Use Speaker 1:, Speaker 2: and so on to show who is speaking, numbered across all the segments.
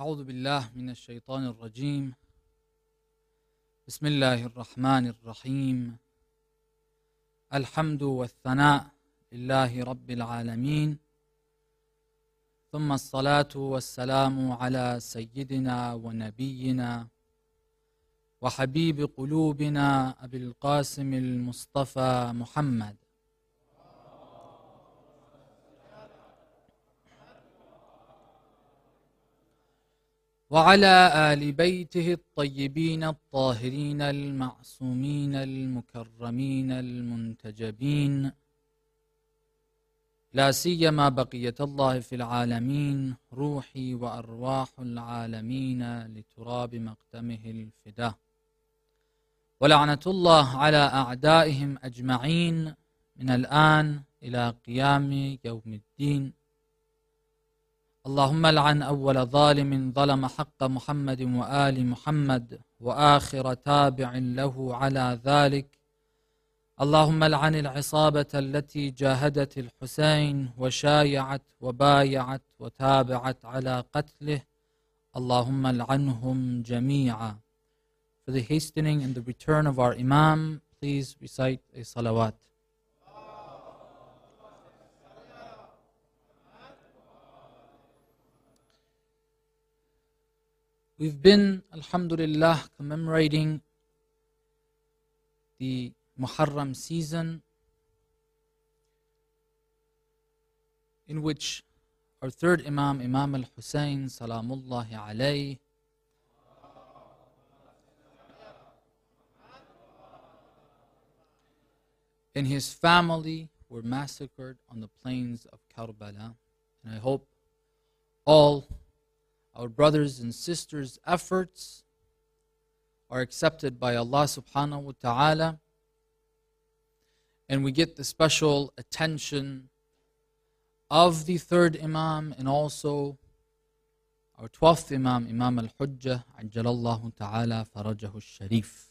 Speaker 1: أعوذ بالله من الشيطان الرجيم. بسم الله الرحمن الرحيم. الحمد والثناء لله رب العالمين، ثم الصلاة والسلام على سيدنا ونبينا وحبيب قلوبنا أبي القاسم المصطفى محمد وعلى آل بيته الطيبين الطاهرين المعصومين المكرمين المنتجبين، لا سيما بقية الله في العالمين، روحي وأرواح العالمين لتراب مقدمه الفداء، ولعنة الله على أعدائهم أجمعين من الآن إلى قيام يوم الدين. اللهم لعن أول ظالم ظلم حق محمد وآل محمد وآخر تابع له على ذلك. اللهم لعن العصابة التي جاهدت الحسين وشايعت وبايعت وتابعت على قتله. اللهم لعنهم جميعا. For the hastening and the return of our Imam, please recite a salawat. We've been, alhamdulillah, commemorating the Muharram season, in which our third Imam, Imam al-Hussein, salamullahi alayh, and his family were massacred on the plains of Karbala. And I hope all our brothers and sisters' efforts are accepted by Allah subhanahu wa ta'ala, and we get the special attention of the third Imam and also our 12th Imam, Imam al-Hujjah, ajjalallahu ta'ala farajahu al-sharif.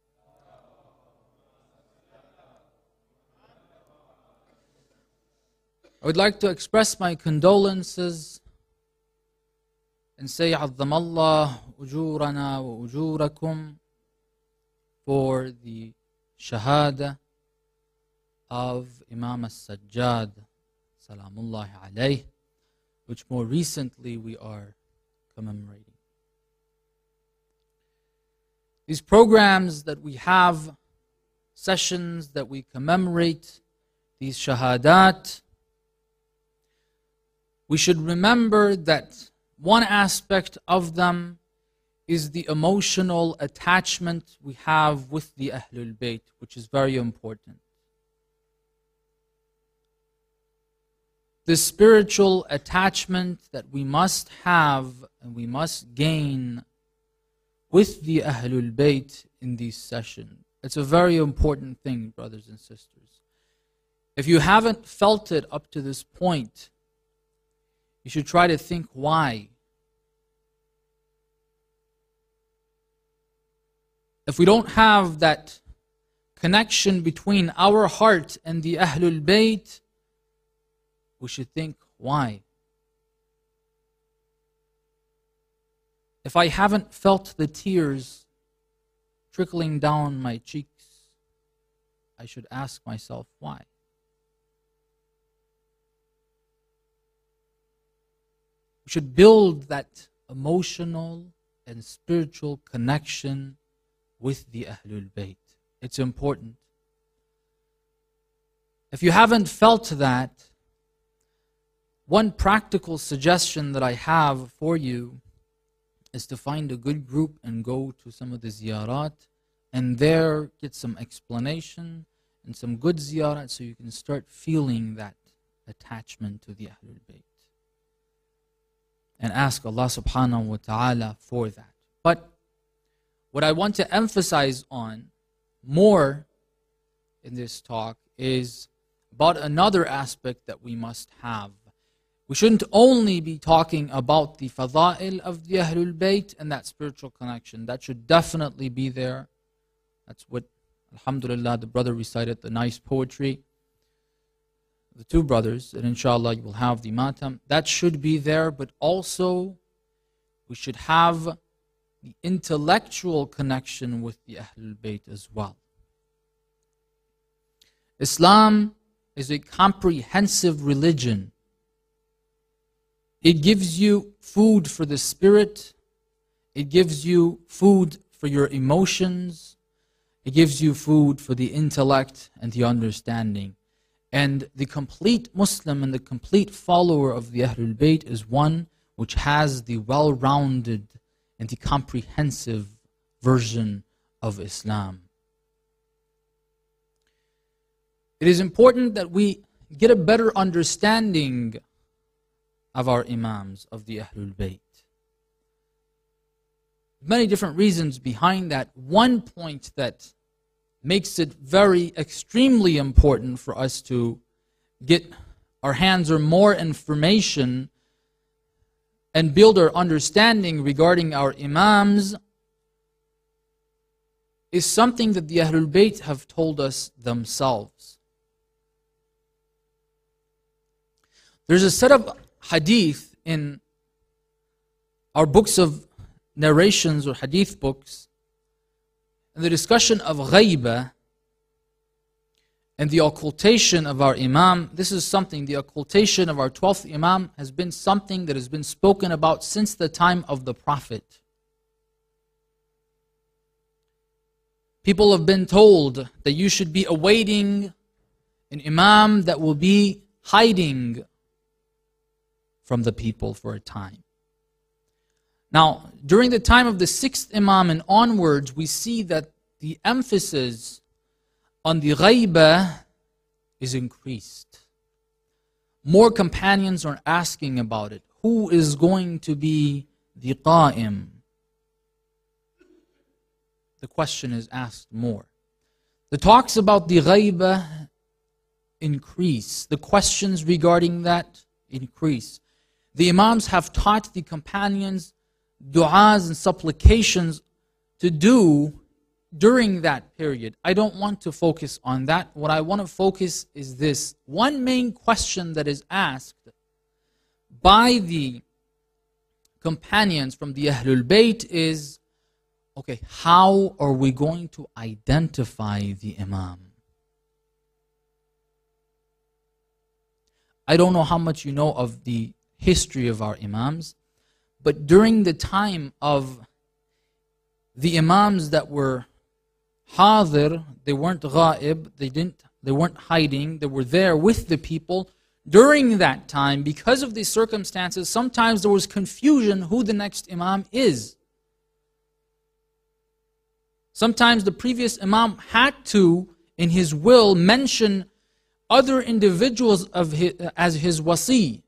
Speaker 1: I would like to express my condolences and say عظم الله أجورنا وأجوركم for the shahada of Imam al-Sajjad salamullahi alayh, which more recently we are commemorating. These programs that we have, sessions that we commemorate these shahadat, we should remember that one aspect of them is the emotional attachment we have with the Ahlul Bayt, which is very important. The spiritual attachment that we must have and we must gain with the Ahlul Bayt in these sessions. It's a very important thing, brothers and sisters. If you haven't felt it up to this point, you should try to think why. If we don't have that connection between our heart and the Ahlul Bayt, we should think why. If I haven't felt the tears trickling down my cheeks, I should ask myself why. We should build that emotional and spiritual connection with the Ahlul Bayt. It's important. If you haven't felt that, one practical suggestion that I have for you is to find a good group and go to some of the ziyarat and there get some explanation and some good ziyarat so you can start feeling that attachment to the Ahlul Bayt. And ask Allah subhanahu wa ta'ala for that. But what I want to emphasize on more in this talk is about another aspect that we must have. We shouldn't only be talking about the fada'il of the Ahlul Bayt and that spiritual connection. That should definitely be there. That's what, alhamdulillah, the brother recited the nice poetry. The two brothers, and inshallah you will have the matam. That should be there, but also we should have the intellectual connection with the Ahlul Bayt as well. Islam is a comprehensive religion. It gives you food for the spirit. It gives you food for your emotions. It gives you food for the intellect and the understanding. And the complete Muslim and the complete follower of the Ahlul Bayt is one which has the well-rounded and the comprehensive version of Islam. It is important that we get a better understanding of our Imams, of the Ahlul Bayt. Many different reasons behind that. One point that makes it very extremely important for us to get our hands on more information and build our understanding regarding our Imams is something that the Ahlul Bayt have told us themselves. There's a set of hadith in our books of narrations or hadith books, and the discussion of ghaibah and the occultation of our Imam. This is something, the occultation of our 12th Imam has been something that has been spoken about since the time of the Prophet. People have been told that you should be awaiting an Imam that will be hiding from the people for a time. Now, during the time of the 6th Imam and onwards, we see that the emphasis on the ghaibah is increased. More companions are asking about it. Who is going to be the qa'im? The question is asked more. The talks about the ghaibah increase. The questions regarding that increase. The Imams have taught the companions du'as and supplications to do during that period. I don't want to focus on that. What I want to focus is this. One main question that is asked by the companions from the Ahlul Bayt is, okay, how are we going to identify the Imam? I don't know how much you know of the history of our Imams, but during the time of the Imams that were hadir, they weren't ghaib, they weren't hiding, they were there with the people. During that time, because of these circumstances, sometimes there was confusion who the next Imam is. Sometimes the previous Imam had to, in his will, mention other individuals as his wasi.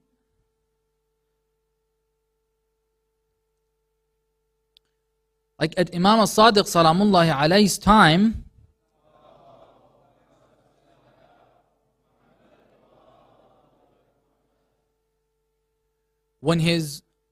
Speaker 1: Like at Imam al-Sadiq salamullahi alayhi's time, when Imam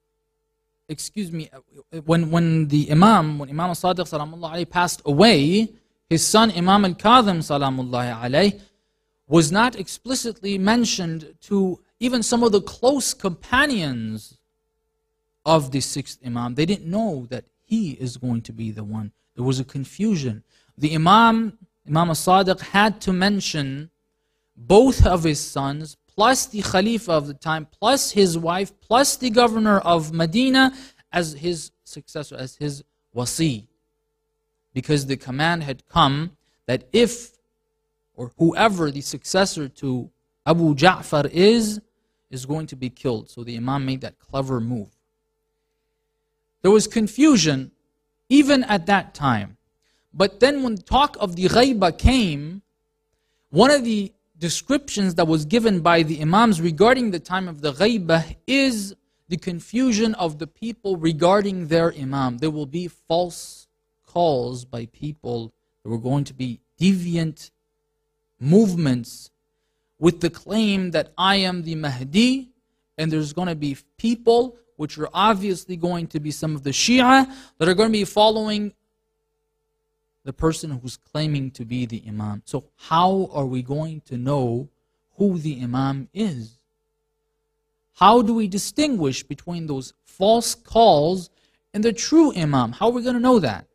Speaker 1: al-Sadiq salamullahi alayhi passed away, his son Imam al-Kadhim salamullahi alayhi was not explicitly mentioned to even some of the close companions of the 6th Imam. They didn't know that he is going to be the one. There was a confusion. The Imam al-Sadiq had to mention both of his sons, plus the Khalifa of the time, plus his wife, plus the governor of Medina as his successor, as his wasi. Because the command had come that if, or whoever the successor to Abu Ja'far is going to be killed. So the Imam made that clever move. There was confusion even at that time. But then when talk of the ghaibah came, one of the descriptions that was given by the Imams regarding the time of the ghaibah is the confusion of the people regarding their Imam. There will be false calls by people. There were going to be deviant movements with the claim that I am the Mahdi, and there's going to be people which are obviously going to be some of the Shia that are going to be following the person who's claiming to be the Imam. So how are we going to know who the Imam is? How do we distinguish between those false calls and the true Imam. How are we going to know that?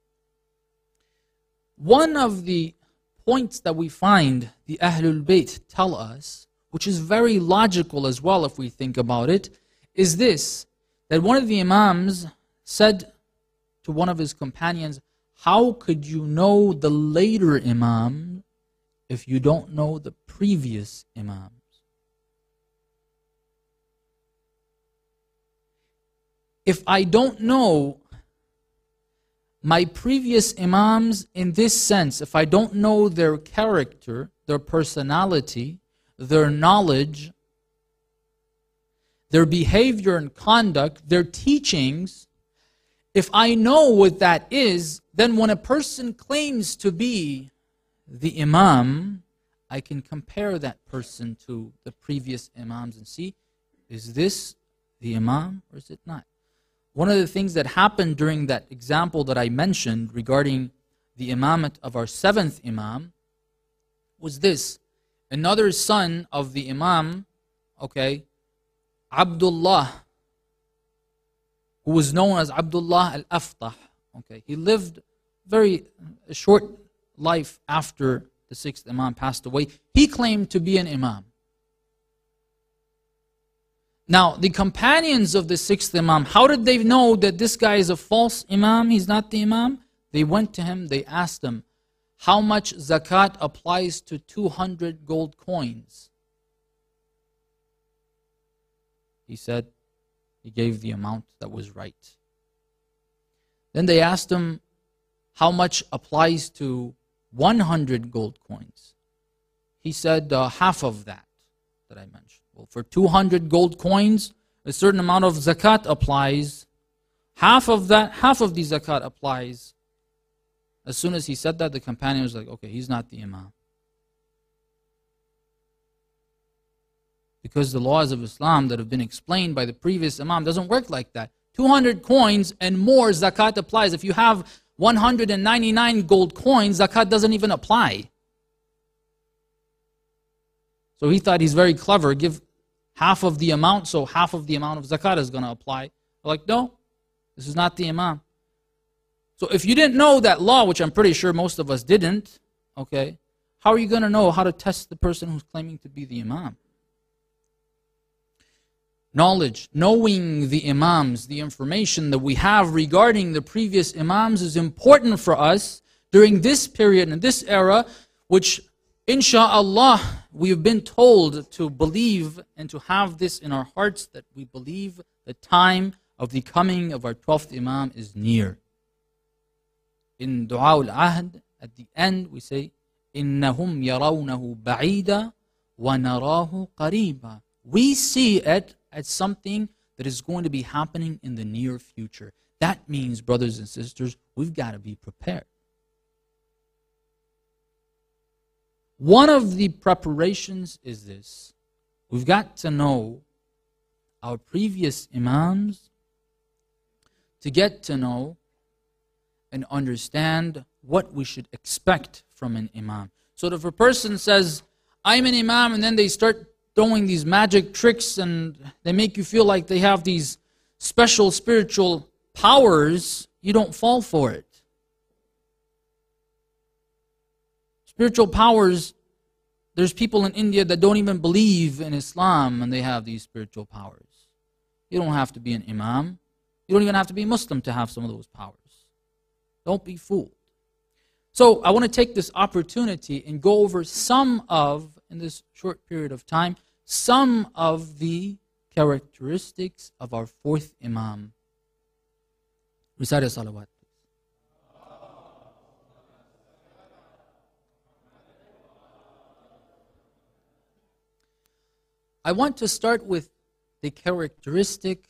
Speaker 1: One of the points that we find the Ahlul Bayt tell us, which is very logical as well if we think about it, is this, that one of the Imams said to one of his companions, how could you know the later Imam if you don't know the previous Imams? If I don't know my previous Imams in this sense, if I don't know their character, their personality, their knowledge, their behavior and conduct, their teachings, if I know what that is, then when a person claims to be the Imam, I can compare that person to the previous Imams and see, is this the Imam or is it not? One of the things that happened during that example that I mentioned regarding the imamate of our seventh Imam was this. Another son of the Imam, Abdullah, who was known as Abdullah al-Aftah. He lived a short life after the sixth Imam passed away. He claimed to be an Imam. Now, the companions of the sixth Imam, how did they know that this guy is a false Imam, he's not the Imam? They went to him, they asked him, how much zakat applies to 200 gold coins? He said, he gave the amount that was right. Then they asked him, how much applies to 100 gold coins? He said, half of that I mentioned. Well, for 200 gold coins, a certain amount of zakat applies. Half of the zakat applies. As soon as he said that, the companion was like, okay, he's not the Imam. Because the laws of Islam that have been explained by the previous Imam doesn't work like that. 200 coins and more zakat applies. If you have 199 gold coins, zakat doesn't even apply. So he thought he's very clever, give half of the amount, so half of the amount of zakat is going to apply. They're like, no, this is not the Imam. So if you didn't know that law, which I'm pretty sure most of us didn't, how are you going to know how to test the person who's claiming to be the Imam? Knowledge, knowing the Imams, the information that we have regarding the previous Imams is important for us during this period and this era, which insha'Allah, we have been told to believe and to have this in our hearts, that we believe the time of the coming of our 12th Imam is near. In Dua al-Ahd, at the end we say, إِنَّهُمْ يَرَوْنَهُ بَعِيدًا وَنَرَاهُ قَرِيبًا. We see it as something that is going to be happening in the near future. That means, brothers and sisters, we've got to be prepared. One of the preparations is this. We've got to know our previous Imams to get to know and understand what we should expect from an Imam. So if a person says, I'm an Imam, and then they start throwing these magic tricks and they make you feel like they have these special spiritual powers, you don't fall for it. Spiritual powers, there's people in India that don't even believe in Islam and they have these spiritual powers. You don't have to be an Imam. You don't even have to be Muslim to have some of those powers. Don't be fooled. So I want to take this opportunity and go over some of, in this short period of time, some of the characteristics of our fourth Imam. Recite a salawat. I want to start with the characteristic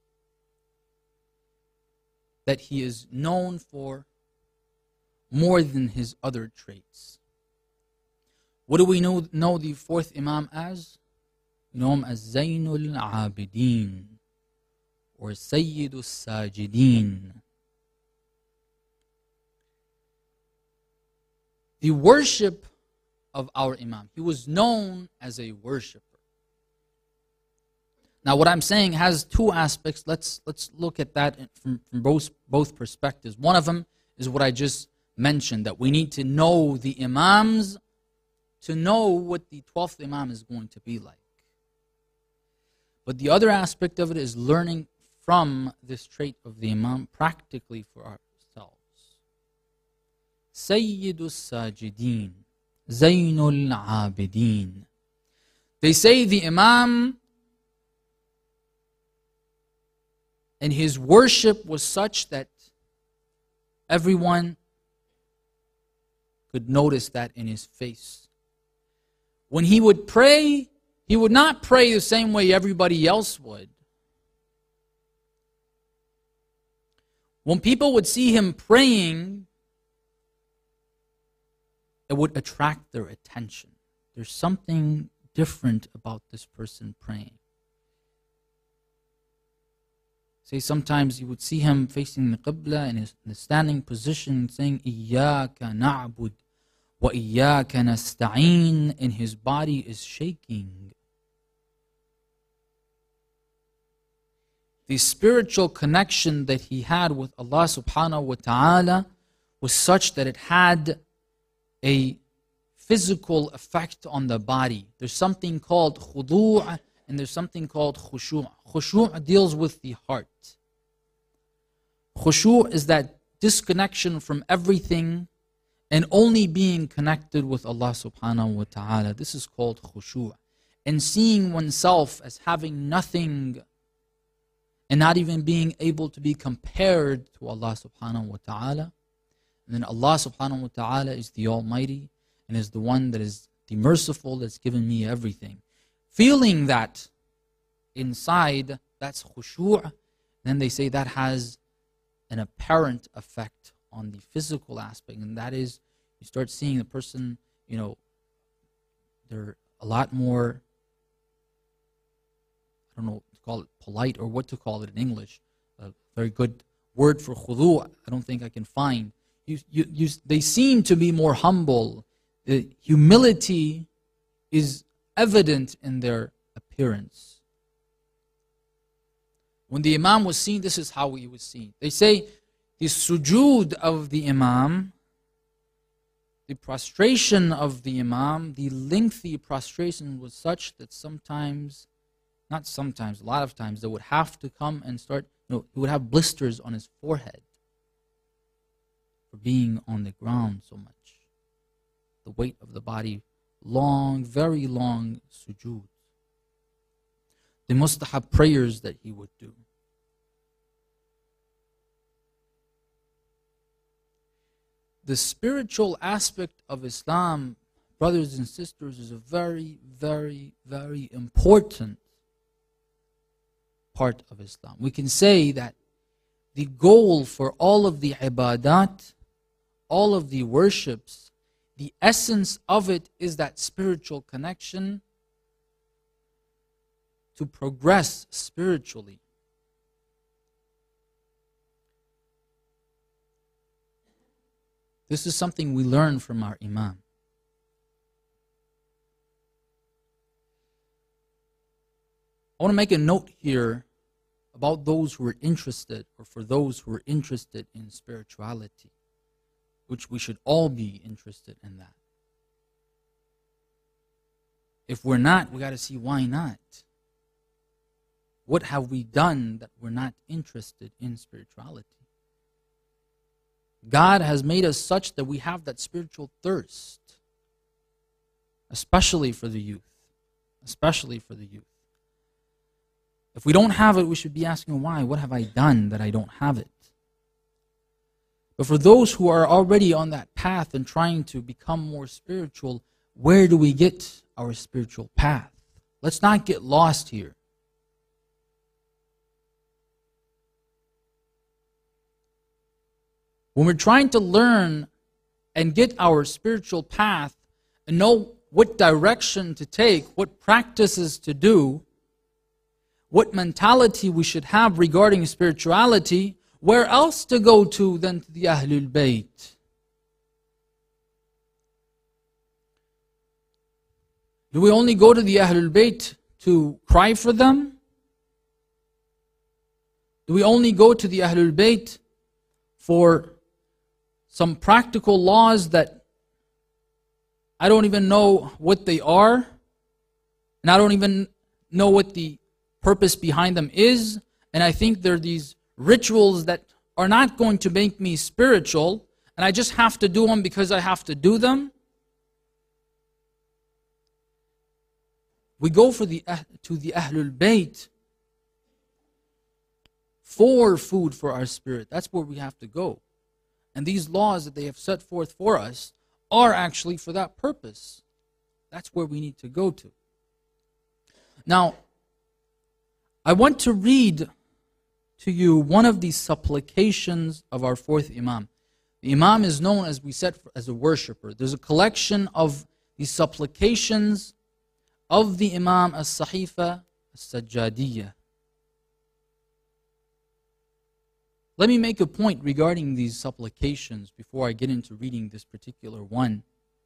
Speaker 1: that he is known for more than his other traits. What do we know the fourth Imam as? We know him as Zainul Abidin or Sayyidul Sajidin. The worship of our Imam. He was known as a worshipper. Now, what I'm saying has two aspects. Let's look at that from both perspectives. One of them is what I just mentioned, that we need to know the Imams to know what the 12th Imam is going to be like. But the other aspect of it is learning from this trait of the Imam practically for ourselves. Sayyidus Sajideen, Zainul Abideen. They say the Imam and his worship was such that everyone could notice that in his face. When he would pray, he would not pray the same way everybody else would. When people would see him praying, it would attract their attention. There's something different about this person praying. Say sometimes you would see him facing the Qibla in a standing position saying, إِيَّاكَ نَعْبُدُ وَإِيَّاكَ نَسْتَعِينُ, and his body is shaking. The spiritual connection that he had with Allah subhanahu wa ta'ala was such that it had a physical effect on the body. There's something called khudu' and there's something called khushu'. Khushu' deals with the heart. Khushu' is that disconnection from everything and only being connected with Allah subhanahu wa ta'ala. This is called khushu'. And seeing oneself as having nothing and not even being able to be compared to Allah subhanahu wa ta'ala. And then Allah subhanahu wa ta'ala is the Almighty and is the one that is the merciful, that's given me everything. Feeling that inside, that's khushu'. Then they say that has an apparent effect on the physical aspect, and that is, you start seeing the person, they're a lot more, I don't know what to call it, polite, or what to call it in English. A very good word for khudu' I don't think I can find. They seem to be more humble. The humility is evident in their appearance. When the Imam was seen, this is how he was seen. They say the sujood of the Imam, the prostration of the Imam, the lengthy prostration was such that sometimes, not sometimes, a lot of times, they would have to come and start, he would have blisters on his forehead for being on the ground so much. The weight of the body, long, very long sujood. The mustahab prayers that he would do. The spiritual aspect of Islam, brothers and sisters, is a very, very, very important part of Islam. We can say that the goal for all of the ibadat, all of the worships, the essence of it is that spiritual connection to progress spiritually. This is something we learn from our Imam. I want to make a note here about those who are interested, or for those who are interested in spirituality, which we should all be interested in that. If we're not, we got to see why not. What have we done that we're not interested in spirituality? God has made us such that we have that spiritual thirst, especially for the youth. Especially for the youth. If we don't have it, we should be asking why. What have I done that I don't have it? But for those who are already on that path and trying to become more spiritual, where do we get our spiritual path? Let's not get lost here. When we're trying to learn and get our spiritual path and know what direction to take, what practices to do, what mentality we should have regarding spirituality, where else to go to than to the Ahlul Bayt? Do we only go to the Ahlul Bayt to cry for them? Do we only go to the Ahlul Bayt for some practical laws that I don't even know what they are, and I don't even know what the purpose behind them is, and I think they're these rituals that are not going to make me spiritual, and I just have to do them because I have to do them? We go to the Ahlul Bayt for food for our spirit. That's where we have to go. And these laws that they have set forth for us are actually for that purpose. That's where we need to go to. Now, I want to read to you one of these supplications of our fourth Imam. The Imam is known, as we said, as a worshipper. There's a collection of these supplications of the Imam as-Sahifa as-Sajjadiyya. Let me make a point regarding these supplications before I get into reading this particular one.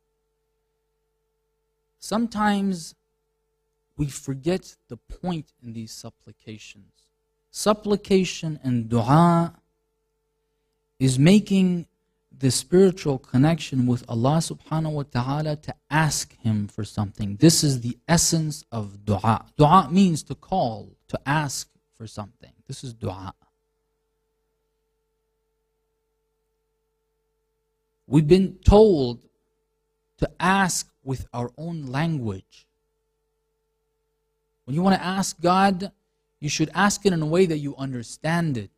Speaker 1: Sometimes we forget the point in these supplications. Supplication and dua is making the spiritual connection with Allah subhanahu wa ta'ala to ask Him for something. This is the essence of dua. Dua means to call, to ask for something. This is dua. We've been told to ask with our own language. When you want to ask God, you should ask it in a way that you understand it.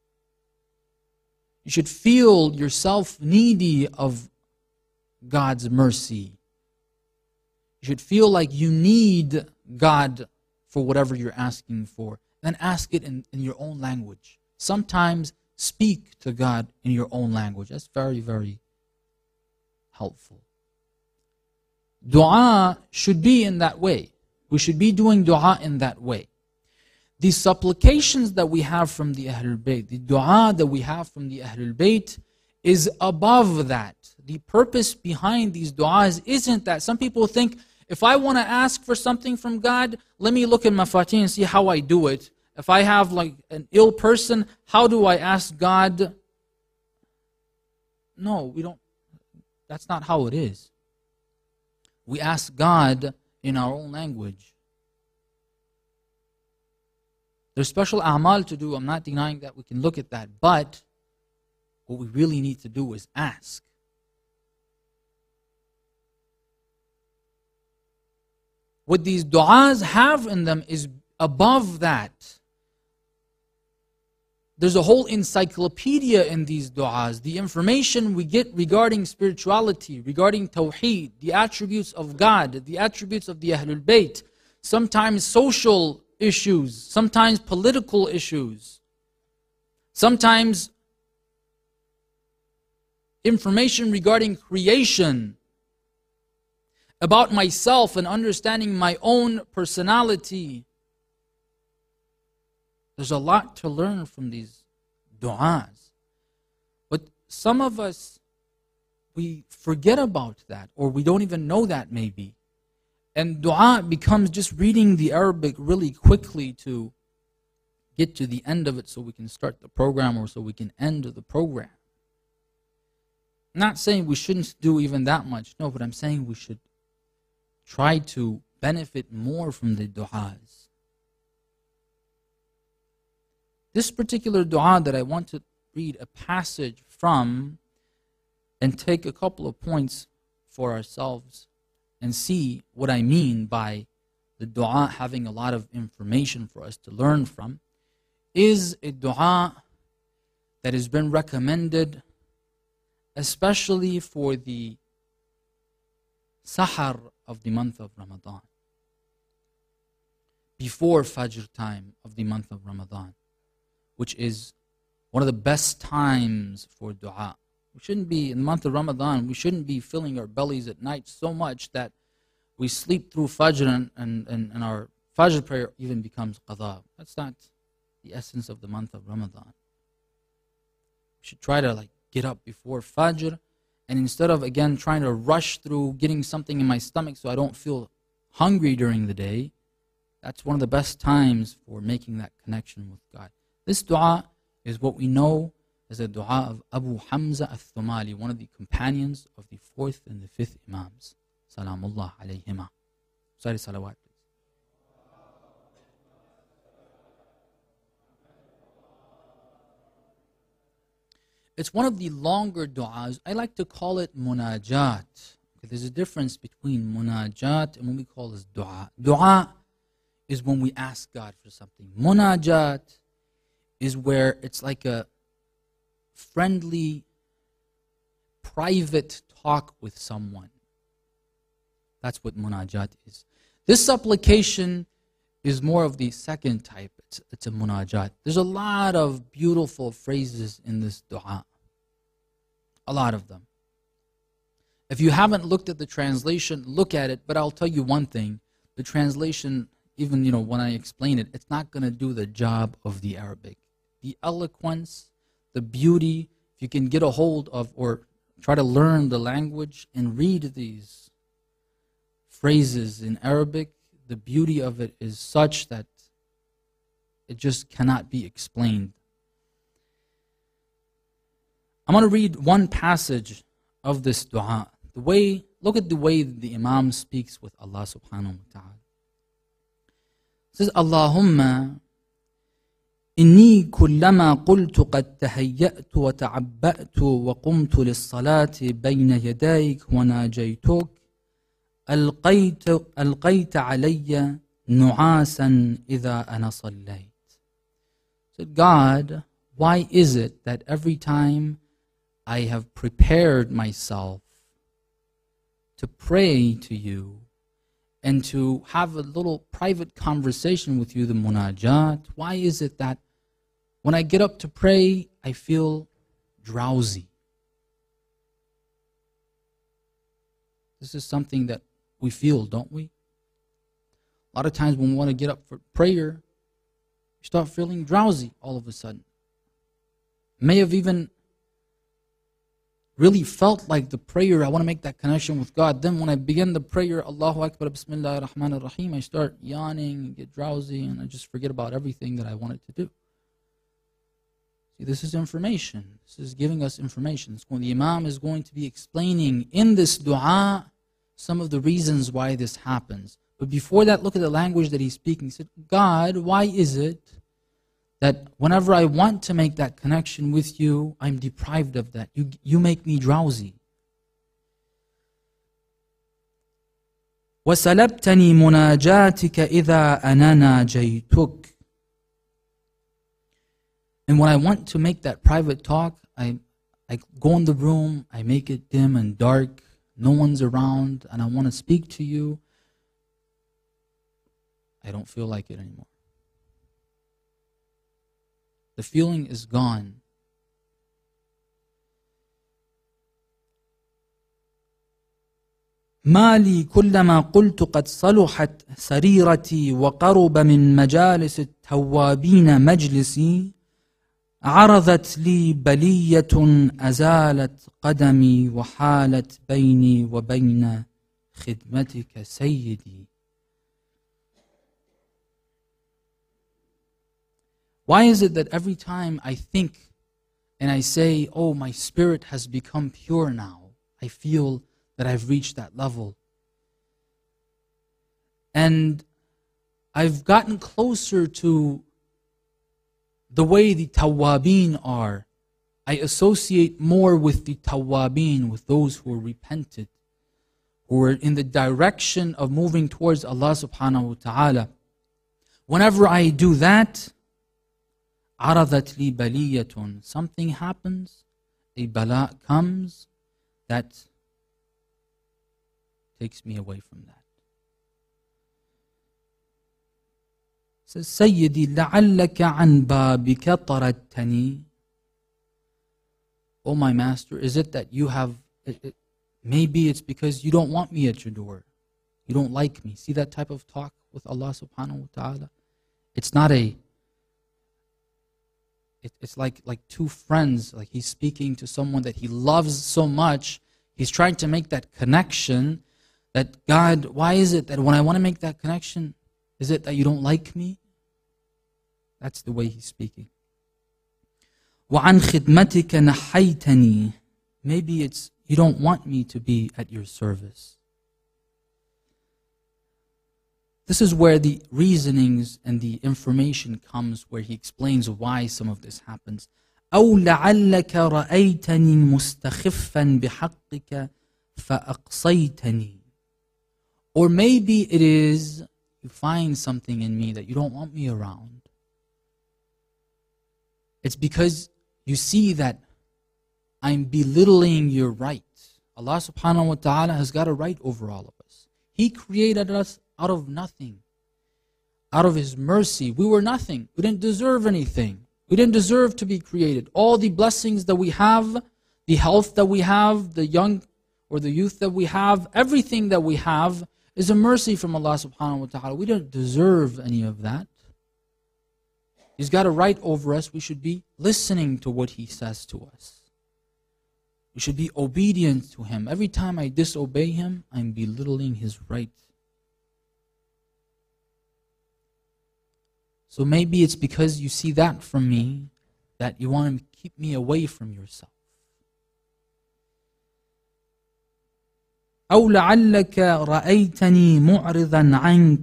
Speaker 1: You should feel yourself needy of God's mercy. You should feel like you need God for whatever you're asking for. Then ask it in your own language. Sometimes speak to God in your own language. That's very, very helpful. Dua should be in that way. We should be doing dua in that way. The supplications that we have from the Ahlul Bayt, the dua that we have from the Ahlul Bayt is above that. The purpose behind these duas isn't that. Some people think, if I want to ask for something from God, let me look at Mafatih and see how I do it. If I have like an ill person, how do I ask God? No, we don't. That's not how it is. We ask God in our own language. There's special a'mal to do. I'm not denying that we can look at that. But what we really need to do is ask. What these du'as have in them is above that. There's a whole encyclopedia in these du'as. The information we get regarding spirituality, regarding tawheed, the attributes of God, the attributes of the Ahlul Bayt, sometimes social issues, sometimes political issues, sometimes information regarding creation, about myself and understanding my own personality. There's a lot to learn from these du'as. But some of us, we forget about that, or we don't even know that maybe. And dua becomes just reading the Arabic really quickly to get to the end of it so we can start the program or so we can end the program. I'm not saying we shouldn't do even that much. No, but I'm saying we should try to benefit more from the du'as. This particular dua that I want to read a passage from and take a couple of points for ourselves and see what I mean by the dua having a lot of information for us to learn from, is a dua that has been recommended especially for the sahar of the month of Ramadan, before Fajr time of the month of Ramadan, which is one of the best times for dua. We shouldn't be, in the month of Ramadan, we shouldn't be filling our bellies at night so much that we sleep through Fajr and our Fajr prayer even becomes qadha. That's not the essence of the month of Ramadan. We should try to get up before Fajr, and instead of, again, trying to rush through getting something in my stomach so I don't feel hungry during the day, that's one of the best times for making that connection with God. This dua is what we know as the dua of Abu Hamza al-Thumali, one of the companions of the 4th and the 5th Imams. Salamullah alayhima. Sorry, salawat. It's one of the longer du'as. I like to call it munajat. There's a difference between munajat and what we call as du'a. Du'a is when we ask God for something. Munajat is where it's like a friendly, private talk with someone. That's what munajat is. This supplication is more of the second type. It's a munajat. There's a lot of beautiful phrases in this dua. A lot of them. If you haven't looked at the translation, look at it. But I'll tell you one thing. The translation, even when I explain it, it's not going to do the job of the Arabic. The eloquence, the beauty, if you can get a hold of or try to learn the language and read these phrases in Arabic, the beauty of it is such that it just cannot be explained. I'm going to read one passage of this dua. Look at the way the Imam speaks with Allah subhanahu wa ta'ala. It says, Allahumma inni kullama qultu qad tahayya'tu wa ta'abba'tu wa qumtu lis-salati bayna yadayk wa najaytuk alqayta alayya nu'asan idha ana sallayt. Said, God, why is it that every time I have prepared myself to pray to you and to have a little private conversation with you, the munajat, why is it that when I get up to pray, I feel drowsy? This is something that we feel, don't we? A lot of times when we want to get up for prayer, we start feeling drowsy all of a sudden. May have even really felt like the prayer, I want to make that connection with God. Then when I begin the prayer, Allahu Akbar, Bismillah ar-Rahman ar-Rahim, I start yawning and get drowsy and I just forget about everything that I wanted to do. See, this is information. This is giving us information. It's when the Imam is going to be explaining in this dua some of the reasons why this happens. But before that, look at the language that he's speaking. He said, God, why is it that whenever I want to make that connection with you, I'm deprived of that? You make me drowsy. وَسَلَبْتَنِي مُنَاجَاتِكَ إِذَا أَنَا نَاجَيْتُكَ. And when I want to make that private talk, I go in the room, I make it dim and dark, no one's around, and I want to speak to you. I don't feel like it anymore. The feeling is gone. مالي كلما قلت قد صلحت سريرتي وقرب من مجالس التوابين مجلسي عرضت لي بلية أزالت قدمي وحالت بيني وبين خدمتك سيدي. Why is it that every time I think and I say, oh, my spirit has become pure now, I feel that I've reached that level, and I've gotten closer to the way the tawabin are, I associate more with the tawabin, with those who are repented, who are in the direction of moving towards Allah subhanahu wa ta'ala. Whenever I do that, عرضت لي بلية, something happens, a bala comes that takes me away from that. It says, سيدي لعلك عن بابك طردتني. Oh my master, is it that you have, maybe it's because you don't want me at your door. You don't like me. See that type of talk with Allah subhanahu wa ta'ala? It's not it's like two friends, like he's speaking to someone that he loves so much. He's trying to make that connection that, God, why is it that when I want to make that connection, is it that you don't like me? That's the way he's speaking. وعن خدمتك نحيتني. Maybe it's you don't want me to be at your service. This is where the reasonings and the information comes, where he explains why some of this happens. أو لعلك رأيتني مستخفا بحقك فأقصيتني. Or maybe it is you find something in me that you don't want me around. It's because you see that I'm belittling your right. Allah subhanahu wa ta'ala has got a right over all of us. He created us out of nothing. Out of His mercy. We were nothing. We didn't deserve anything. We didn't deserve to be created. All the blessings that we have, the health that we have, the young or the youth that we have, everything that we have is a mercy from Allah subhanahu wa ta'ala. We don't deserve any of that. He's got a right over us. We should be listening to what He says to us. We should be obedient to Him. Every time I disobey Him, I'm belittling His right. So maybe it's because you see that from me that you want to keep me away from yourself. أو لعلك رأيتني معرضا عنك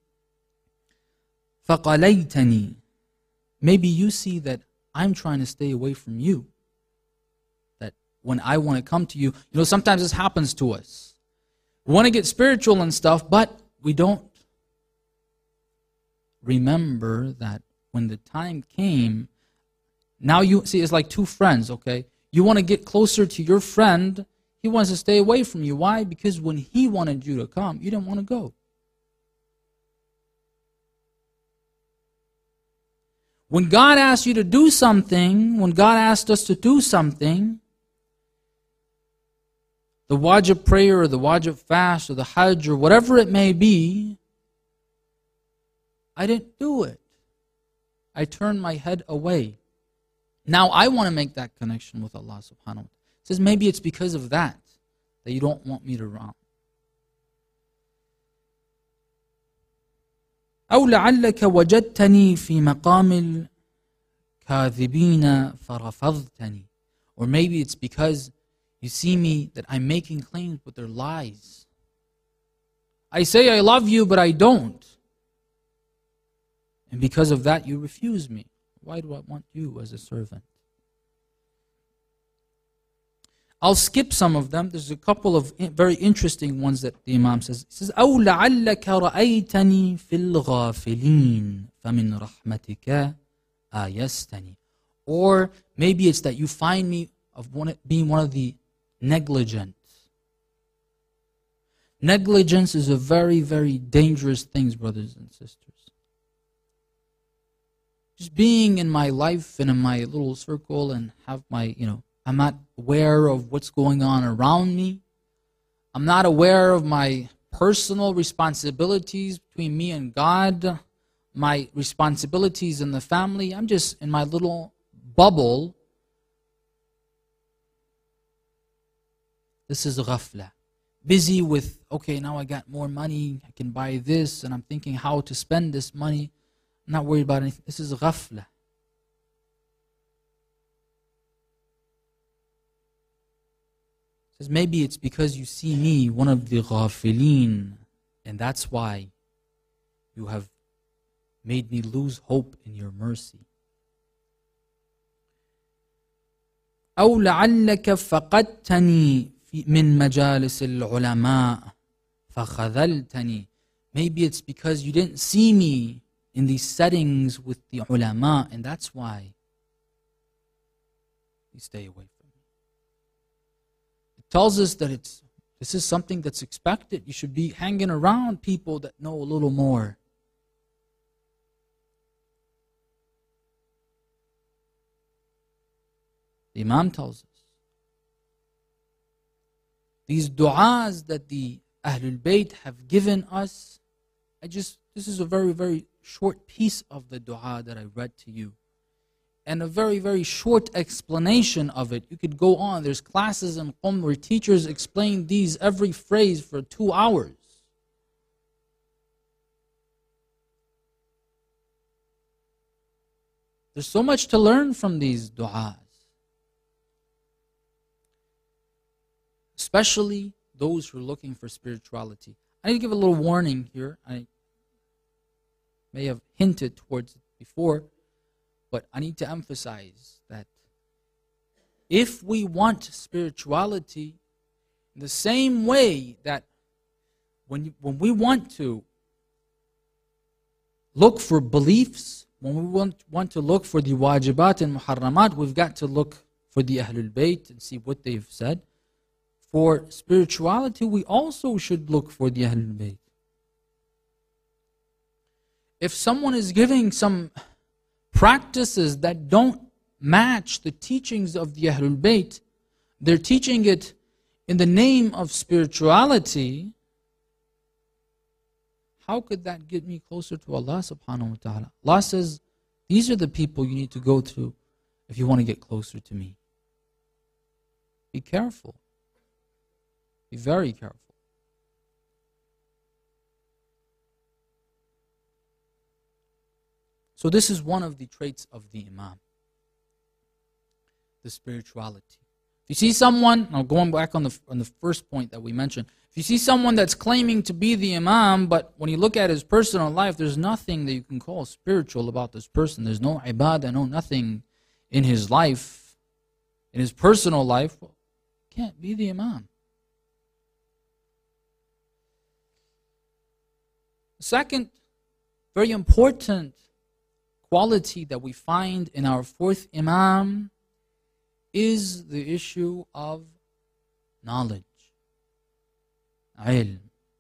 Speaker 1: فقليتني. Maybe you see that I'm trying to stay away from you. That when I want to come to you, sometimes this happens to us. We want to get spiritual and stuff, but we don't remember that when the time came, now you see it's like two friends, okay? You want to get closer to your friend, he wants to stay away from you. Why? Because when he wanted you to come, you didn't want to go. When God asked you to do something, when God asked us to do something, the wajib prayer or the wajib fast or the hajj or whatever it may be, I didn't do it. I turned my head away. Now I want to make that connection with Allah subhanahu wa ta'ala. It says maybe it's because of that you don't want me to run. أو لعلك وجدتني في مقام الكاذبين فرفضتني. Or maybe it's because you see me that I'm making claims but they're lies. I say I love you but I don't. And because of that, you refuse me. Why do I want you as a servant? I'll skip some of them. There's a couple of very interesting ones that the Imam says. He says, أَوْ لَعَلَّكَ رَأَيْتَنِي فِي الْغَافِلِينَ فَمِنْ رَحْمَتِكَ آيَسْتَنِي. Or maybe it's that you find me of being one of the negligent. Negligence is a very, very dangerous thing, brothers and sisters. Just being in my life and in my little circle and have my, I'm not aware of what's going on around me. I'm not aware of my personal responsibilities between me and God, my responsibilities in the family. I'm just in my little bubble. This is ghafla. Busy with, okay, now I got more money, I can buy this, and I'm thinking how to spend this money. I'm not worried about anything. This is ghafla. It says maybe it's because you see me, one of the ghafilin, and that's why you have made me lose hope in your mercy. أو لعلك فقدتني من مجالس العلماء فخذلتني. Maybe it's because you didn't see me in these settings with the ulama, and that's why you stay away from me. It tells us that this is something that's expected. You should be hanging around people that know a little more. The Imam tells us these du'as that the Ahlul Bayt have given us, this is a very, very short piece of the dua that I read to you. And a very, very short explanation of it. You could go on. There's classes in Qum where teachers explain every phrase for 2 hours. There's so much to learn from these du'as. Especially those who are looking for spirituality. I need to give a little warning here. I may have hinted towards it before, but I need to emphasize that if we want spirituality, in the same way that when we want to look for beliefs, when we want to look for the wajibat and muharramat, we've got to look for the Ahlul Bayt and see what they've said. For spirituality, we also should look for the Ahlul Bayt. If someone is giving some practices that don't match the teachings of the Ahlul Bayt, they're teaching it in the name of spirituality, how could that get me closer to Allah subhanahu wa ta'ala? Allah says, these are the people you need to go to if you want to get closer to me. Be careful. Be very careful. So this is one of the traits of the Imam. The spirituality. If you see someone, now going back on the first point that we mentioned, if you see someone that's claiming to be the Imam, but when you look at his personal life, there's nothing that you can call spiritual about this person. There's no ibadah, no nothing in his life, in his personal life, well, can't be the Imam. Second, very important quality that we find in our fourth Imam is the issue of knowledge, ilm.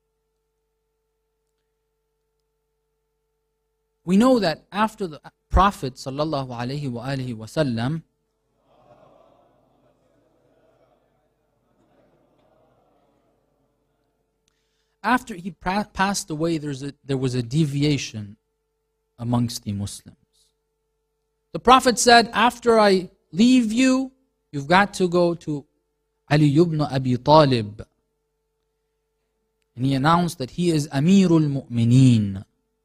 Speaker 1: We know that after the Prophet sallallahu alaihi wasallam, after he passed away, there was a deviation amongst the Muslims. The Prophet said, after I leave you, you've got to go to Ali ibn Abi Talib. And he announced that he is Amirul Mu'mineen.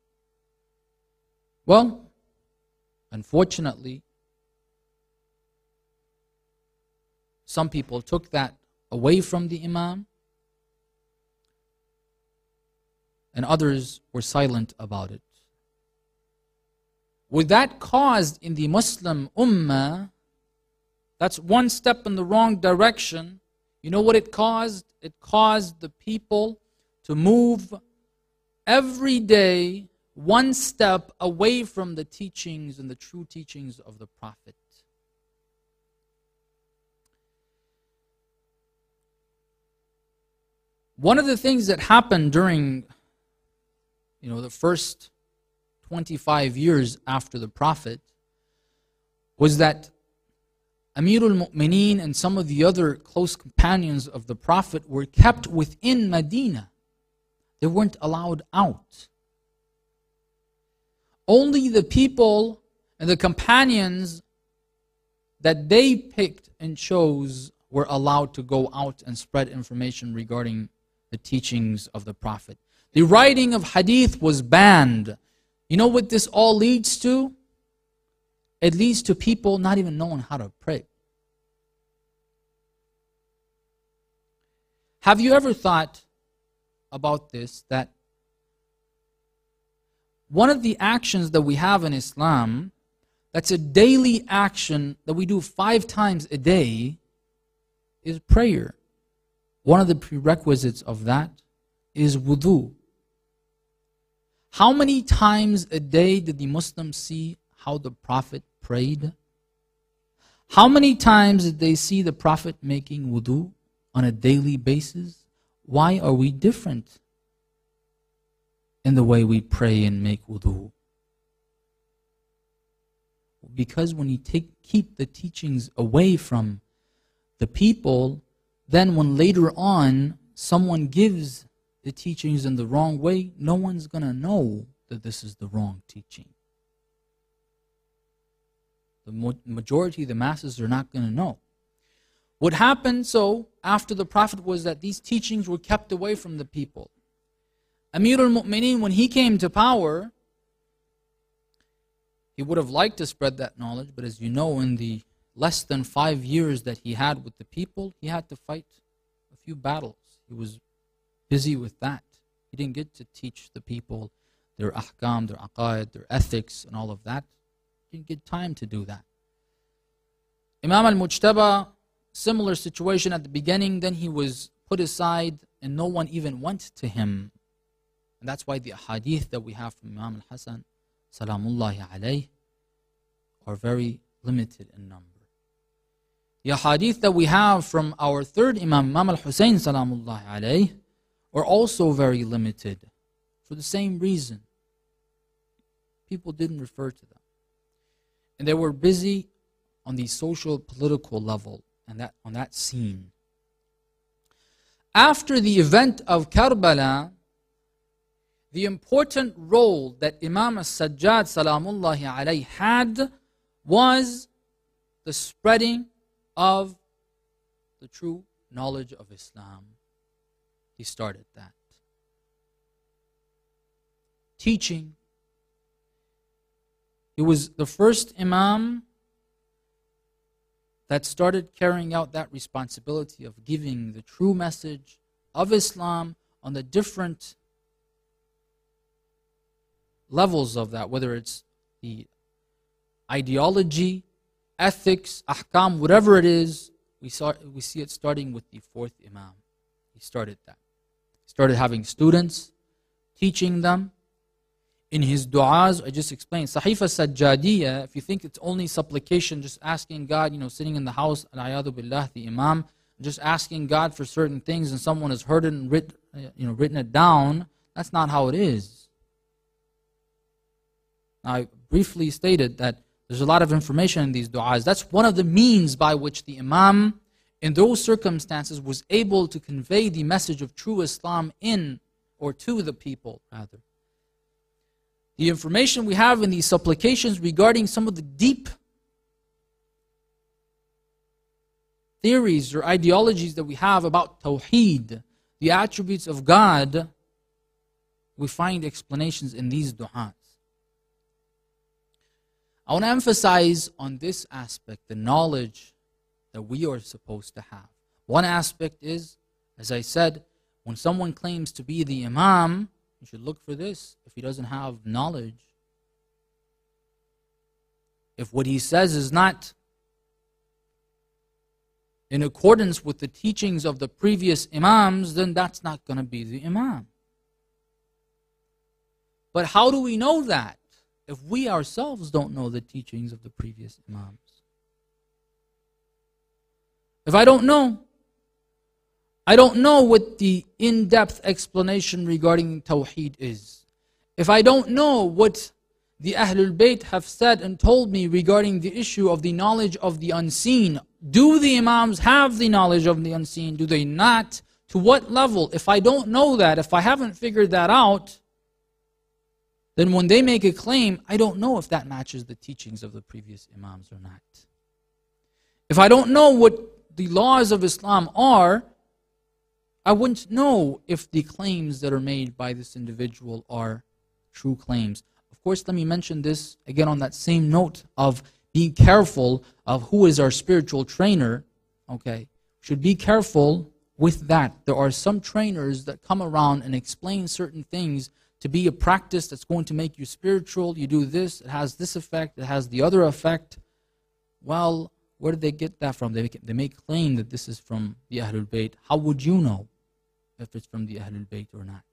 Speaker 1: Well, unfortunately, some people took that away from the Imam, and others were silent about it. With that caused in the Muslim Ummah, that's one step in the wrong direction. You know what it caused? It caused the people to move every day one step away from the teachings and the true teachings of the Prophet. One of the things that happened during the first 25 years after the Prophet was that Amirul Mu'mineen and some of the other close companions of the Prophet were kept within Medina. They weren't allowed out. Only the people and the companions that they picked and chose were allowed to go out and spread information regarding the teachings of the Prophet. The writing of hadith was banned. You know what this all leads to? It leads to people not even knowing how to pray. Have you ever thought about this, that one of the actions that we have in Islam, that's a daily action that we do 5 times a day, is prayer. One of the prerequisites of that is wudu. How many times a day did the Muslims see how the Prophet prayed? How many times did they see the Prophet making wudu on a daily basis? Why are we different in the way we pray and make wudu? Because when you keep the teachings away from the people, then when later on someone gives the teachings in the wrong way, no one's going to know that this is the wrong teaching. The majority, the masses, are not going to know. What happened after the Prophet was that these teachings were kept away from the people. Amirul Mu'mineen, when he came to power, He would have liked to spread that knowledge, but as you know, in the less than 5 years that he had with the people, he had to fight a few battles. He was busy with that. He didn't get to teach the people their ahkam, their aqaid, their ethics, and all of that. He didn't get time to do that. Imam al-Mujtaba, similar situation at the beginning, then he was put aside and no one even went to him. And that's why the hadith that we have from Imam al-Hasan, salamullahi alayh, are very limited in number. The hadith that we have from our third Imam, Imam al-Husayn, salamullahi alayh, are also very limited for the same reason. People didn't refer to them. And they were busy on the social, political level and on that scene. After the event of Karbala, the important role that Imam al-Sajjad salamullahi alayhi had was the spreading of the true knowledge of Islam. He started that. Teaching. He was the first Imam that started carrying out that responsibility of giving the true message of Islam on the different levels of that, whether it's the ideology, ethics, ahkam, whatever it is. We see it starting with the fourth Imam. He started that. He started having students, teaching them. In his du'as, I just explained, Sahifa Sajjadiyya, if you think it's only supplication, just asking God, sitting in the house, al-ayadu billah, the Imam, just asking God for certain things and someone has heard it and written it down, that's not how it is. I briefly stated that there's a lot of information in these du'as. That's one of the means by which the Imam, in those circumstances, was able to convey the message of true Islam to the people, rather. The information we have in these supplications regarding some of the deep theories or ideologies that we have about Tawheed, the attributes of God, we find explanations in these du'as. I want to emphasize on this aspect, the knowledge that we are supposed to have. One aspect is, as I said, when someone claims to be the Imam, you should look for this. If he doesn't have knowledge, if what he says is not in accordance with the teachings of the previous Imams, then that's not going to be the Imam. But how do we know that if we ourselves don't know the teachings of the previous Imams? If I don't know what the in-depth explanation regarding Tawheed is. If I don't know what the Ahlul Bayt have said and told me regarding the issue of the knowledge of the unseen, do the Imams have the knowledge of the unseen? Do they not? To what level? If I don't know that, if I haven't figured that out, then when they make a claim, I don't know if that matches the teachings of the previous Imams or not. If I don't know what the laws of Islam are, I wouldn't know if the claims that are made by this individual are true claims. Of course, let me mention this again on that same note of being careful of who is our spiritual trainer. Okay, should be careful with that. There are some trainers that come around and explain certain things to be a practice that's going to make you spiritual. You do this, it has this effect, it has the other effect. Well, where did they get that from? They may claim that this is from the Ahlul Bayt. How would you know if it's from the Ahlul Bayt or not?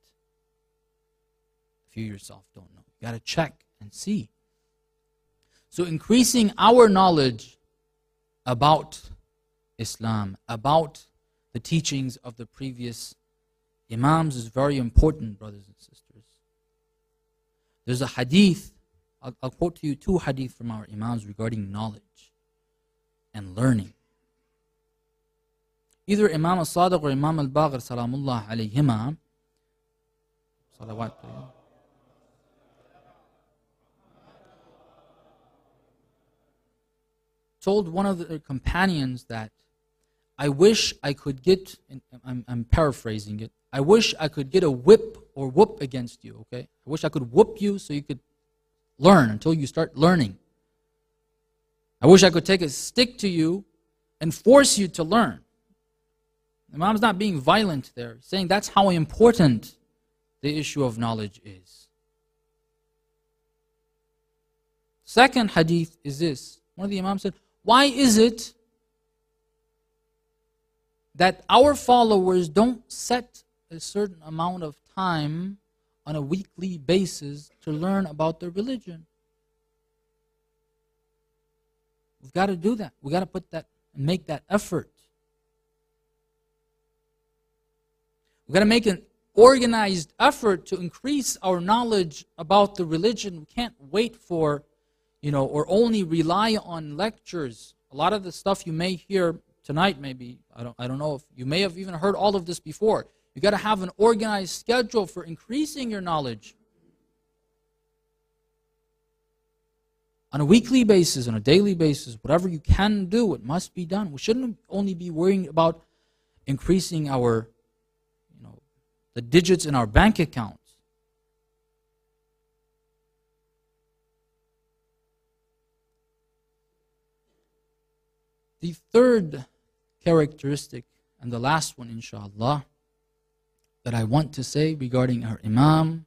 Speaker 1: If you yourself don't know. You got to check and see. So increasing our knowledge about Islam, about the teachings of the previous Imams is very important, brothers and sisters. There's a hadith, I'll quote to you 2 hadith from our Imams regarding knowledge and learning. Either Imam al-Sadiq or Imam al-Baqir, salamullah alayhima, salawat, told one of their companions that, I wish I could get, I'm paraphrasing it, I wish I could get a whip or whoop against you, okay? I wish I could whoop you so you could learn, until you start learning. I wish I could take a stick to you and force you to learn. The Imam's not being violent there, saying that's how important the issue of knowledge is. Second hadith is this. One of the Imams said, why is it that our followers don't set a certain amount of time on a weekly basis to learn about their religion? We've got to do that. We've got to put that and make that effort. We've got to make an organized effort to increase our knowledge about the religion. We can't wait for, or only rely on lectures. A lot of the stuff you may hear tonight, maybe, I don't know if you may have even heard all of this before. You've got to have an organized schedule for increasing your knowledge. On a weekly basis, on a daily basis, whatever you can do, it must be done. We shouldn't only be worrying about increasing our, the digits in our bank accounts. The third characteristic, and the last one, inshallah, that I want to say regarding our Imam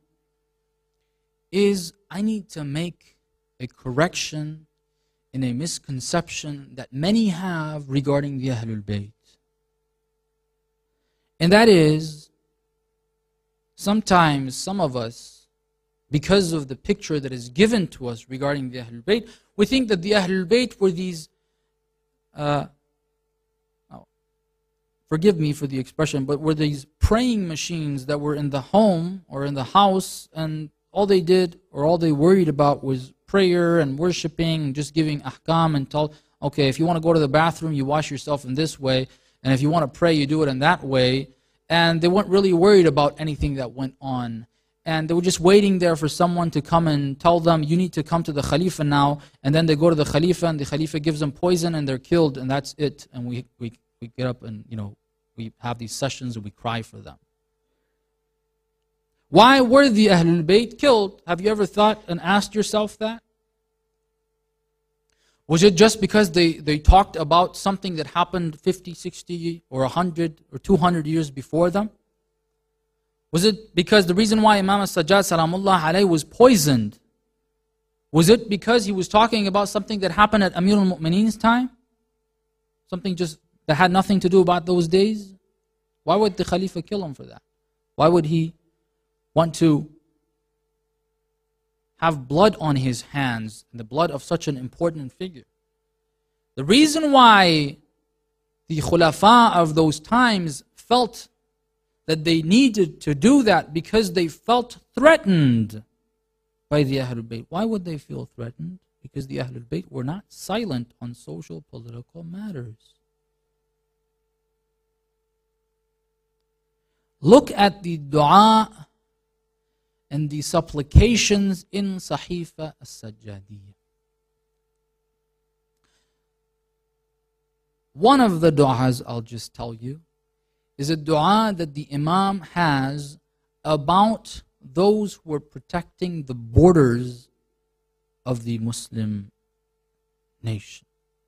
Speaker 1: is I need to make a correction in a misconception that many have regarding the Ahlul Bayt. And that is, sometimes some of us, because of the picture that is given to us regarding the Ahlul Bayt, we think that the Ahlul Bayt were these, forgive me for the expression, but were these praying machines that were in the home or in the house, and all they did or all they worried about was prayer and worshiping and just giving ahkam and told, okay, if you want to go to the bathroom, you wash yourself in this way, and if you want to pray, you do it in that way. And they weren't really worried about anything that went on. And they were just waiting there for someone to come and tell them, you need to come to the Khalifa now. And then they go to the Khalifa, and the Khalifa gives them poison, and they're killed, and that's it. And we get up and, we have these sessions and we cry for them. Why were the Ahlul Bayt killed? Have you ever thought and asked yourself that? Was it just because they talked about something that happened 50, 60, or 100 or 200 years before them? Was it because the reason why Imam al-Sajjad salamullah alayhi was poisoned, was it because he was talking about something that happened at Amir al-Mu'mineen's time? Something just that had nothing to do about those days? Why would the Khalifa kill him for that? Why would he want to have blood on his hands, the blood of such an important figure? The reason why the Khulafa of those times felt that they needed to do that, because they felt threatened by the Ahlul Bayt. Why would they feel threatened? Because the Ahlul Bayt were not silent on social, political matters. Look at the dua and the supplications in Sahifa al-Sajjadiyya. One of the du'as, I'll just tell you, is a dua that the Imam has about those who are protecting the borders of the Muslim nation.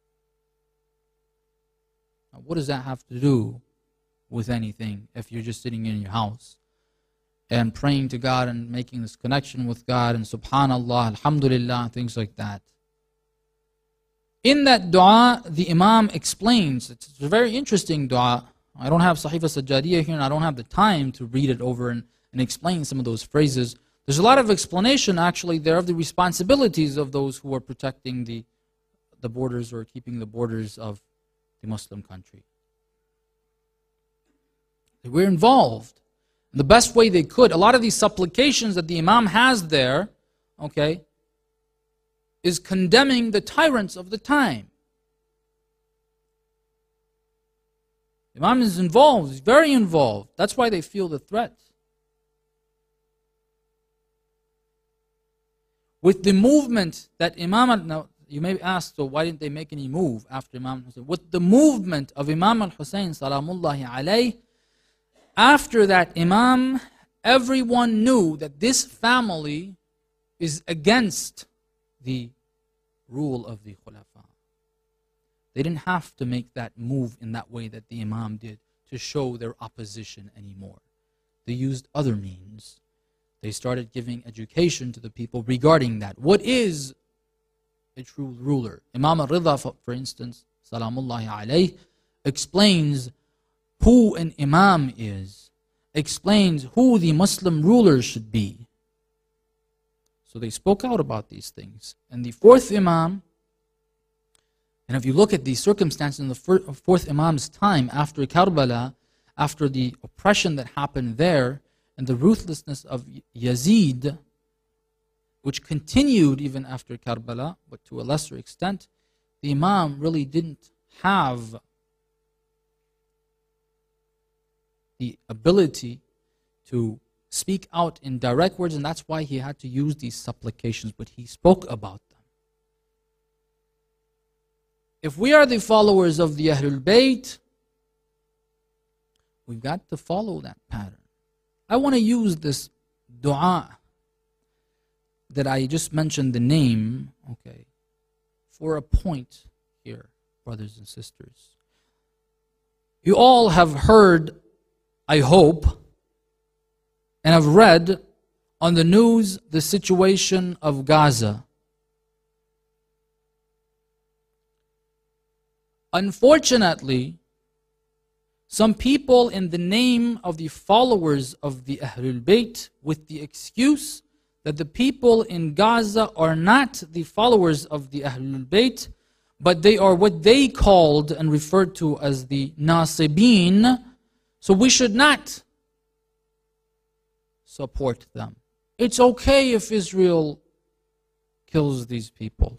Speaker 1: Now, what does that have to do with anything if you're just sitting in your house and praying to God and making this connection with God and subhanallah, alhamdulillah, things like that? In that dua, the Imam explains, it's a very interesting dua. I don't have Sahifa Sajjadiyya here, and I don't have the time to read it over and explain some of those phrases. There's a lot of explanation actually there of the responsibilities of those who are protecting the borders or keeping the borders of the Muslim country. They were involved in the best way they could. A lot of these supplications that the Imam has there, okay, is condemning the tyrants of the time. The Imam is involved, he's very involved. That's why they feel the threat. With the movement that Imam, now you may ask, so why didn't they make any move after Imam Hussein? With the movement of Imam al-Hussein salamullahi alayhi, after that Imam, everyone knew that this family is against the rule of the Khulafa. They didn't have to make that move in that way that the Imam did to show their opposition anymore. They used other means. They started giving education to the people regarding that. What is a true ruler? Imam al-Ridha, for instance, salamullahi alayh, explains who an Imam is, explains who the Muslim ruler should be. So they spoke out about these things. And the fourth Imam, and if you look at the circumstances in the fourth Imam's time after Karbala, after the oppression that happened there, and the ruthlessness of Yazid, which continued even after Karbala, but to a lesser extent, the Imam really didn't have the ability to speak out in direct words, and that's why he had to use these supplications, but he spoke about them. If we are the followers of the Ahlul Bayt, we've got to follow that pattern. I want to use this dua that I just mentioned the name, okay, for a point here, brothers and sisters. You all have heard, I hope, and have read on the news the situation of Gaza. Unfortunately, some people in the name of the followers of the Ahlul Bayt, with the excuse that the people in Gaza are not the followers of the Ahlul Bayt, but they are what they called and referred to as the Nasibin, so we should not support them. It's okay if Israel kills these people.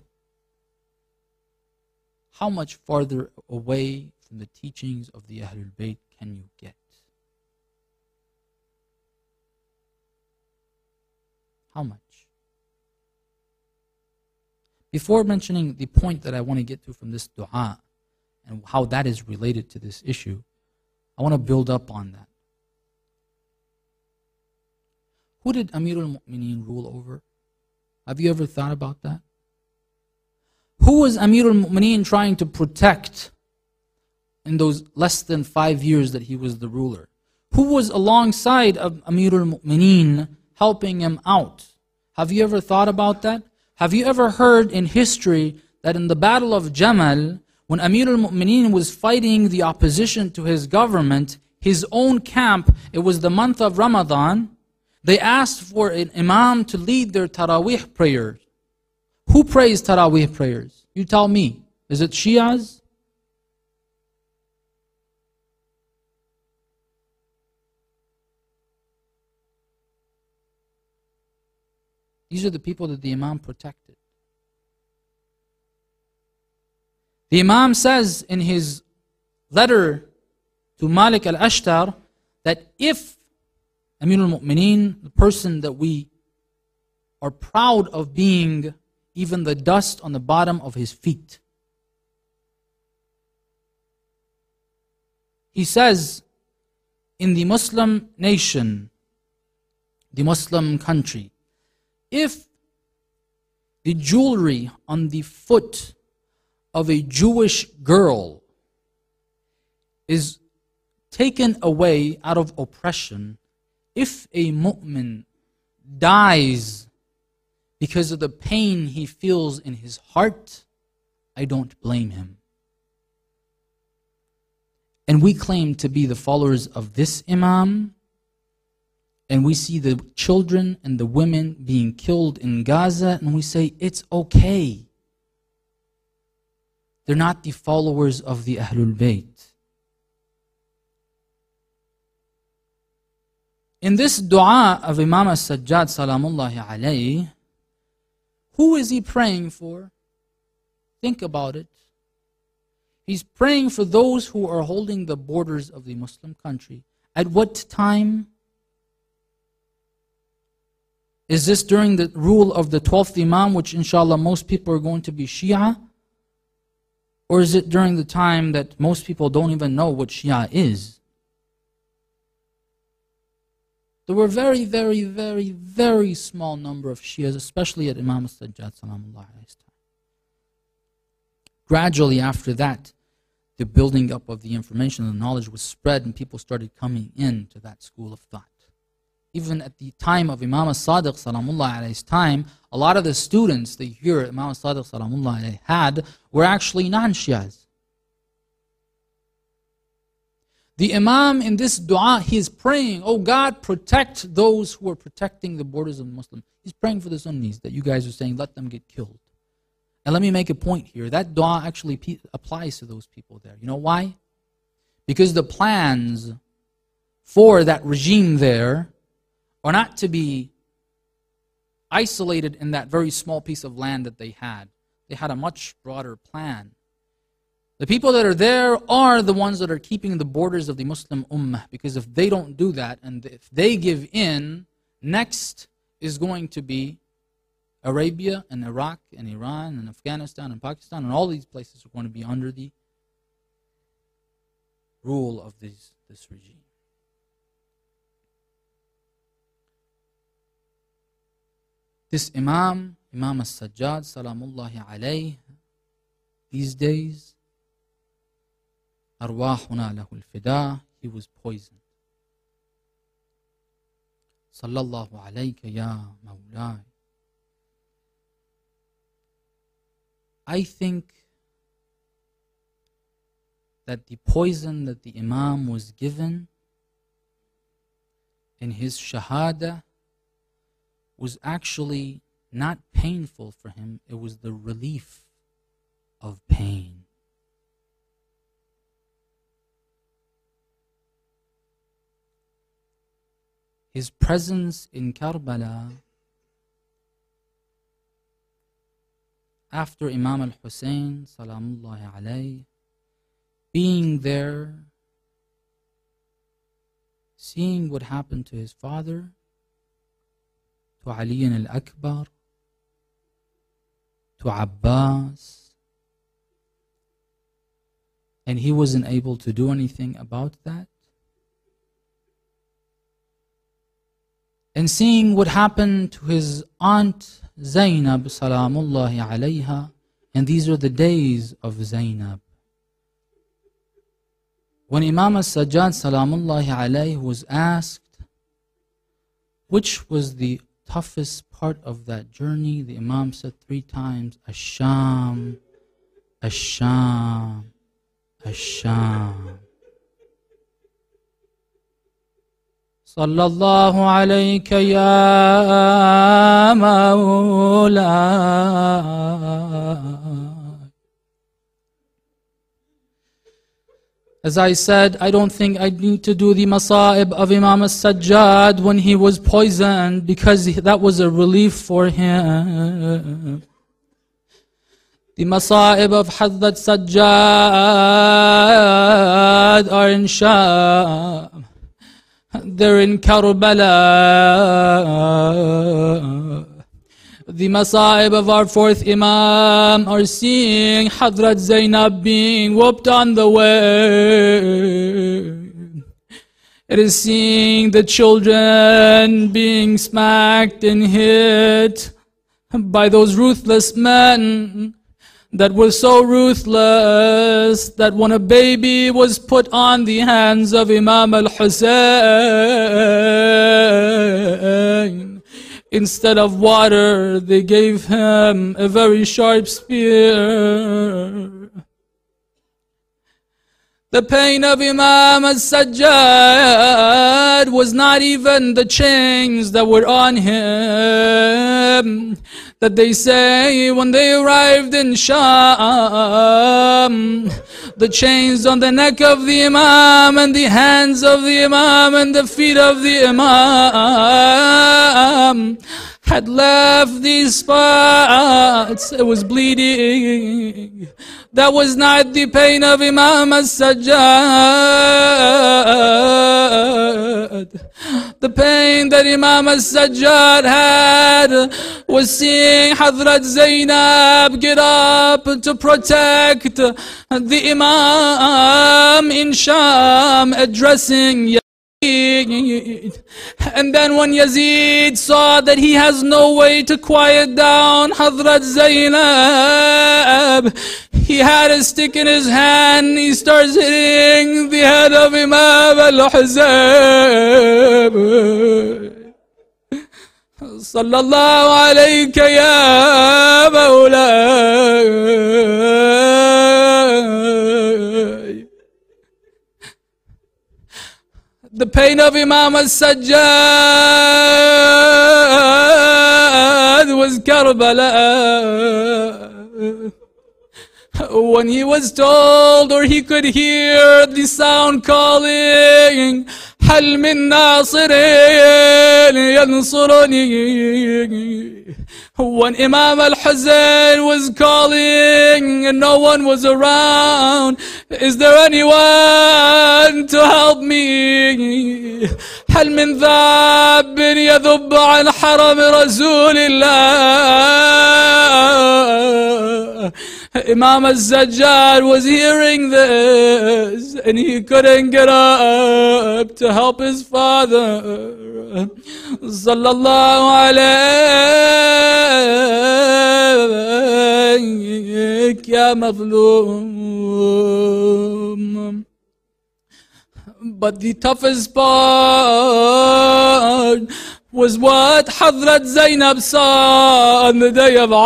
Speaker 1: How much farther away from the teachings of the Ahlul Bayt can you get? How much? Before mentioning the point that I want to get to from this dua and how that is related to this issue, I want to build up on that. Who did Amir al-Mu'mineen rule over? Have you ever thought about that? Who was Amir al-Mu'mineen trying to protect in those less than 5 years that he was the ruler? Who was alongside of Amir al-Mu'mineen helping him out? Have you ever thought about that? Have you ever heard in history that in the Battle of Jamal, when Amir al-Mu'mineen was fighting the opposition to his government, his own camp, it was the month of Ramadan, they asked for an imam to lead their Taraweeh prayers. Who prays Taraweeh prayers? You tell me. Is it Shias? These are the people that the Imam protected. The Imam says in his letter to Malik al-Ashtar that if Amir al-Mu'mineen, the person that we are proud of being even the dust on the bottom of his feet. He says, in the Muslim nation, the Muslim country, if the jewelry on the foot of a Jewish girl is taken away out of oppression, if a mu'min dies because of the pain he feels in his heart, I don't blame him. And we claim to be the followers of this Imam, and we see the children and the women being killed in Gaza, and we say, it's okay. They're not the followers of the Ahlul Bayt. In this dua of Imam al-Sajjad salamullahi alayhi, who is he praying for? Think about it. He's praying for those who are holding the borders of the Muslim country. At what time? Is this during the rule of the 12th Imam, which inshallah most people are going to be Shia? Or is it during the time that most people don't even know what Shia is? There were very, very, very, very small number of Shias, especially at Imam al-Sajjad salamullah alayhi's time. Gradually after that, the building up of the information and the knowledge was spread and people started coming into that school of thought. Even at the time of Imam al-Sadiq salamullah alayhi's time, a lot of the students that here Imam al-Sadiq salamullah alayhi had were actually non-Shias. The Imam in this dua, he is praying, oh God, protect those who are protecting the borders of the Muslims. He's praying for the Sunnis that you guys are saying, let them get killed. And let me make a point here. That dua actually applies to those people there. You know why? Because the plans for that regime there are not to be isolated in that very small piece of land that they had. They had a much broader plan. The people that are there are the ones that are keeping the borders of the Muslim Ummah, because if they don't do that and if they give in, next is going to be Arabia and Iraq and Iran and Afghanistan and Pakistan, and all these places are going to be under the rule of this regime. This Imam al-Sajjad salamullahi alayhi, these days, أرواحنا له الفداء, he was poisoned. Sallallahu alayka ya Mawlai. I think that the poison that the Imam was given in his shahada was actually not painful for him, it was the relief of pain. His presence in Karbala after Imam al-Hussein salamullahi alayhi, being there, seeing what happened to his father, to Ali al-Akbar, to Abbas, and he wasn't able to do anything about that. And seeing what happened to his aunt Zainab salamullahi alayha, and these are the days of Zainab. When Imam al-Sajjad salamullahi alayhi was asked which was the toughest part of that journey, the Imam said 3 times, Ash-Sham, Ash-Sham, Ash-Sham. Sallallahu alayka ya Mawlai. As I said, I don't think I need to do the masa'ib of Imam al-Sajjad when he was poisoned, because that was a relief for him. The masa'ib of Hazrat Sajjad are in Sham. They're in Karbala. The masa'ib of our 4th Imam are seeing Hazrat Zainab being whooped on the way. It is seeing the children being smacked and hit by those ruthless men that were so ruthless that when a baby was put on the hands of Imam al-Hussein, instead of water, they gave him a very sharp spear. The pain of Imam al-Sajjad was not even the chains that were on him, that they say when they arrived in Sham, the chains on the neck of the Imam and the hands of the Imam and the feet of the Imam had left these spots. It was bleeding. That was not the pain of Imam al-Sajjad. The pain that Imam al-Sajjad had was seeing Hazrat Zainab get up to protect the Imam in Sham, addressing And then when Yazid saw that he has no way to quiet down Hazrat Zainab, he had a stick in his hand. He starts hitting the head of Imam al-Husayn. Sallallahu alayka ya Mawlay. The pain of Imam al-Sajjad was Karbala. When he was told, or he could hear the sound calling, هل من ناصر ينصرني. When Imam al-Husayn was calling and no one was around, is there anyone to help me? هل من ذاب يذب عن حرم رسول الله. Imam al-Sajjad was hearing this and he couldn't get up to help his father. Sallallahu alayk ya mazlum. But the toughest part was what Hazrat Zainab saw on the day of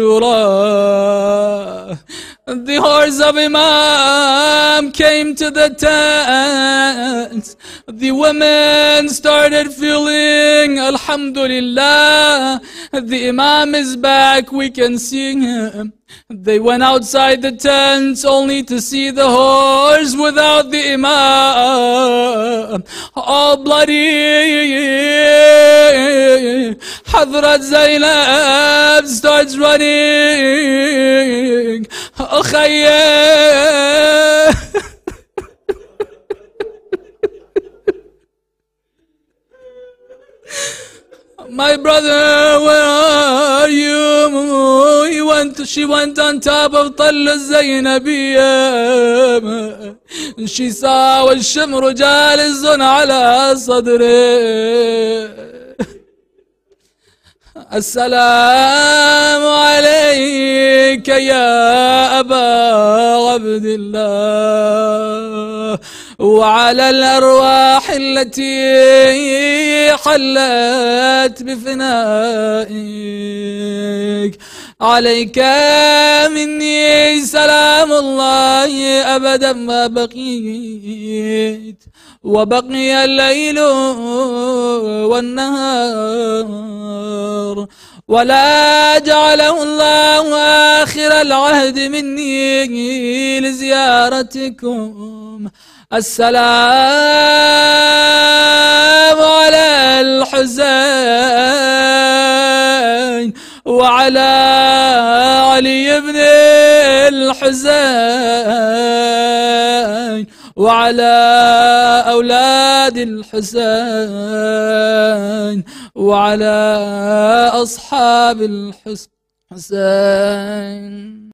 Speaker 1: Ashura. The horse of Imam came to the tent. The women started feeling, Alhamdulillah, the Imam is back, we can see him. They went outside the tents only to see the horse without the Imam, all bloody. Hazrat Zainab starts running. My brother, where are you? She went on top of Tal al-Zainabiyya. She saw والشمر جالس على صدره. السلام عليك يا أبا عبد الله وعلى الأرواح التي حلت بفنائك. عليك مني سلام الله أبدا ما بقيت وبقي الليل والنهار ولا جعله الله آخر العهد مني لزيارتكم. السلام على الحسين وعلى علي بن الحسين وعلى أولاد الحسين وعلى أصحاب الحسين.